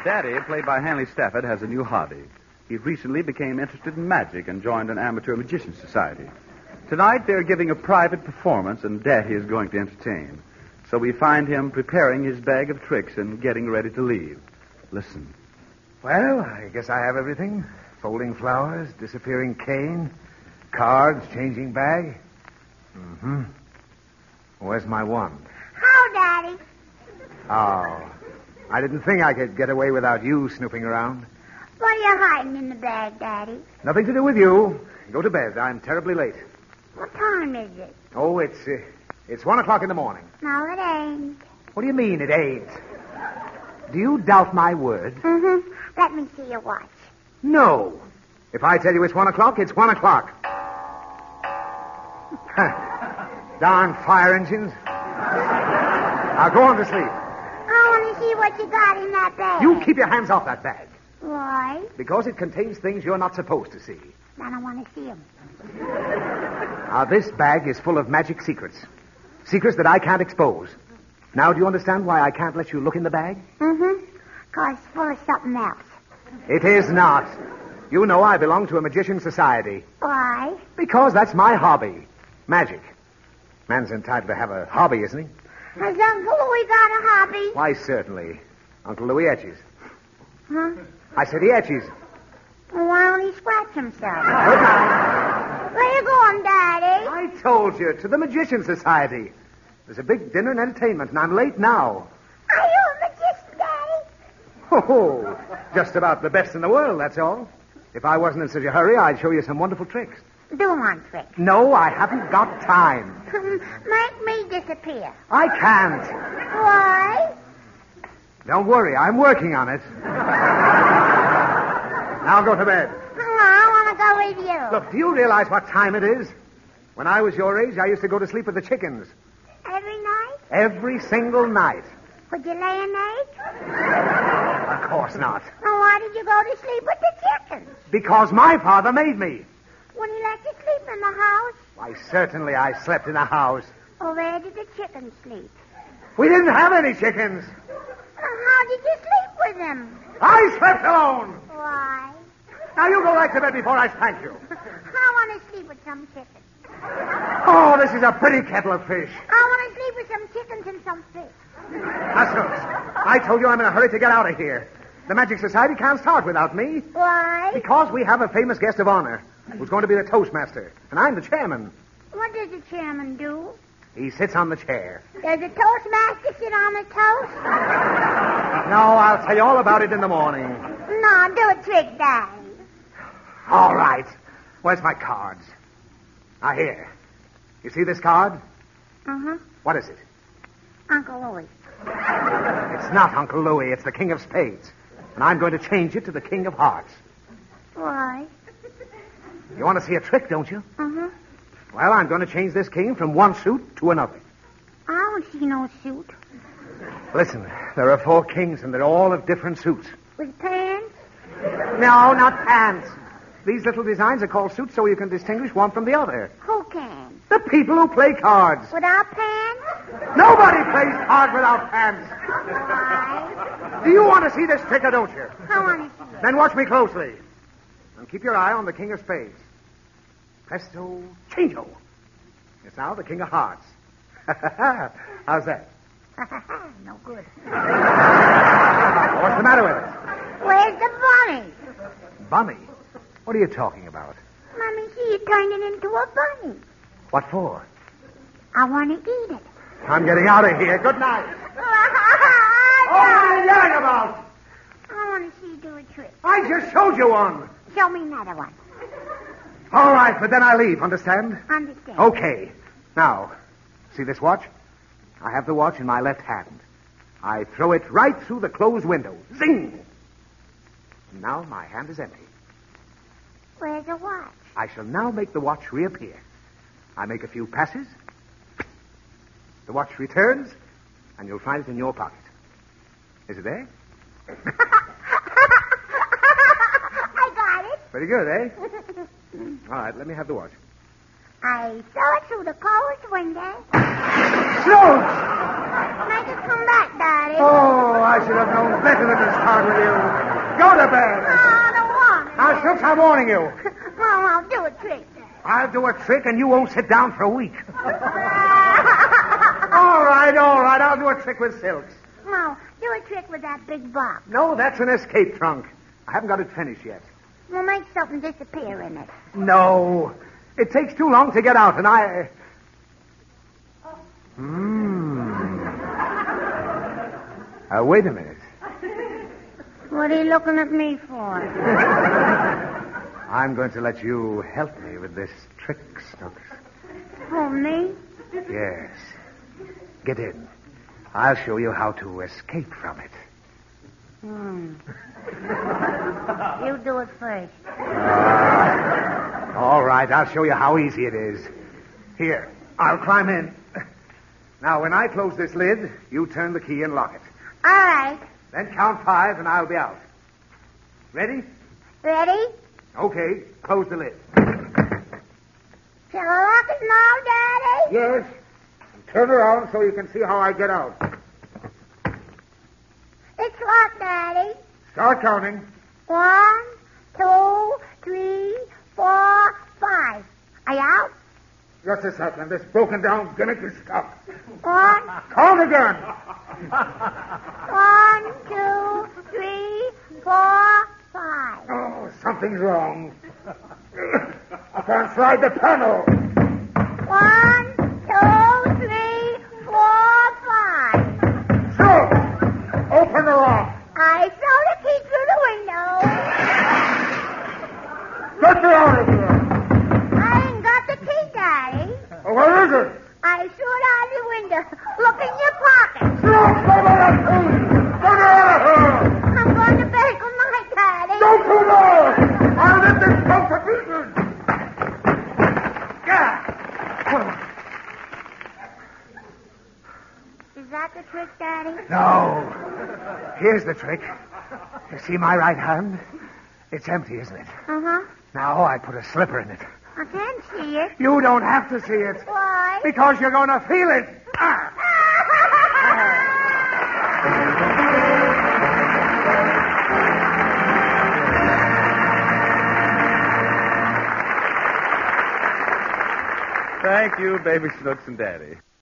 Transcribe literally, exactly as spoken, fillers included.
Daddy, played by Hanley Stafford, has a new hobby. He recently became interested in magic and joined an amateur magician society. Tonight, they're giving a private performance, and Daddy is going to entertain. So we find him preparing his bag of tricks and getting ready to leave. Listen. Well, I guess I have everything. Folding flowers, disappearing cane, cards, changing bag. Mm-hmm. Where's my wand? How, Daddy? Oh, I didn't think I could get away without you snooping around. What are you hiding in the bag, Daddy? Nothing to do with you. Go to bed. I'm terribly late. What time is it? Oh, it's uh, it's one o'clock in the morning. No, it ain't. What do you mean it ain't? Do you doubt my word? Mm-hmm. Let me see your watch. No. If I tell you it's one o'clock, it's one o'clock. Darn fire engines. Now go on to sleep. I want to see what you got in that bag. You keep your hands off that bag. Why? Because it contains things you're not supposed to see. I don't want to see them. Now, this bag is full of magic secrets. Secrets that I can't expose. Now, do you understand why I can't let you look in the bag? Mm-hmm. Because it's full of something else. It is not. You know I belong to a magician society. Why? Because that's my hobby. Magic. Man's entitled to have a hobby, isn't he? Has Uncle Louie got a hobby? Why, certainly. Uncle Louie etches. Huh? I said he etches. Well, why don't he scratch himself? Good night. Where you going, Daddy? I told you, to the magician society. There's a big dinner and entertainment, and I'm late now. Are you a magician, Daddy? Oh, just about the best in the world, that's all. If I wasn't in such a hurry, I'd show you some wonderful tricks. Do one trick. No, I haven't got time. Make me disappear. I can't. Why? Don't worry, I'm working on it. Now go to bed. Oh, I want to go with you. Look, do you realize what time it is? When I was your age, I used to go to sleep with the chickens. Every night? Every single night. Would you lay an egg? Of course not. Well, why did you go to sleep with the chickens? Because my father made me. When he let you sleep in the house? Why, certainly I slept in a house. Well, where did the chickens sleep? We didn't have any chickens. Well, how did you sleep with them? I slept alone. Why? Now you go right to bed before I spank you. I want to sleep with some chickens. Oh, this is a pretty kettle of fish. I want to sleep with some chickens and some fish. Hussles, I told you I'm in a hurry to get out of here. The Magic Society can't start without me. Why? Because we have a famous guest of honor who's going to be the Toastmaster, and I'm the chairman. What does the chairman do? He sits on the chair. Does the Toastmaster sit on the toast? No, I'll tell you all about it in the morning. No, do a trick, Daddy. All right. Where's my cards? Now, here. You see this card? Uh-huh. What is it? Uncle Louie. It's not Uncle Louie. It's the King of Spades. And I'm going to change it to the King of Hearts. Why? You want to see a trick, don't you? Uh-huh. Well, I'm going to change this king from one suit to another. I don't see no suit. Listen, there are four kings, and they're all of different suits. With pants? No, not pants. These little designs are called suits so you can distinguish one from the other. Who can? The people who play cards. Without pants? Nobody plays cards without pants. Why? Do you want to see this trick or don't you? I want to see it. Then watch me closely. And keep your eye on the King of Spades. Presto, chango. It's now the King of Hearts. How's that? No good. What's the matter with it? Where's the bunny? Bunny? What are you talking about? Mommy, see, you turned it into a bunny. What for? I want to eat it. I'm getting out of here. Good night. Oh, what are you yelling about? I want to see you do a trick. I just showed you one. Show me another one. All right, but then I leave, understand? Understand. Okay. Now, see this watch? I have the watch in my left hand. I throw it right through the closed window. Zing! And now my hand is empty. Where's the watch? I shall now make the watch reappear. I make a few passes. The watch returns, and you'll find it in your pocket. Is it there? I got it. Very good, eh? All right, let me have the watch. I saw it through the closed window. Snooze! Make it come back, Daddy. Oh, I I should have known better than to start with you. Go to bed. Oh, I don't want it. Now, Schultz, I'm warning you. Well, I'll do a trick then. I'll do a trick and you won't sit down for a week. all right, all right. I'll do a trick with Silks. No, do a trick with that big box. No, that's an escape trunk. I haven't got it finished yet. We'll make something disappear in it. No. It takes too long to get out, and I... Hmm. Uh, wait a minute. What are you looking at me for? I'm going to let you help me with this trick, Snooks. Oh, me? Yes. Get in. I'll show you how to escape from it. Hmm. You do it first. Uh, all right, I'll show you how easy it is. Here, I'll climb in. Now, when I close this lid, you turn the key and lock it. All right. Then count five, and I'll be out. Ready? Ready? Okay, close the lid. Shall I lock it now, Daddy? Yes. And turn around so you can see how I get out. It's locked, Daddy. Start counting. One, two, three, four, five. Are you out? Just a second. This broken down gimmick is stuck. One, Count again. one, two, three, four, five. Oh, something's wrong. I can't slide the panel. One, two, three, four, five. So, open the lock. I saw the key through the window. Get me out of here. I ain't got the key, Daddy. Oh, where is it? I saw it out the window. Look in your pocket. Look, get me out of here. Get me out of here. I'm going to bed. Good night, Daddy. Don't do that. I'll let this go to pieces. Yeah. Is that the trick, Daddy? No. Here's the trick. You see my right hand? It's empty, isn't it? Uh-huh. Now I put a slipper in it. I can't see it. You don't have to see it. Why? Because you're going to feel it. Ah. Thank you, baby Snooks and Daddy.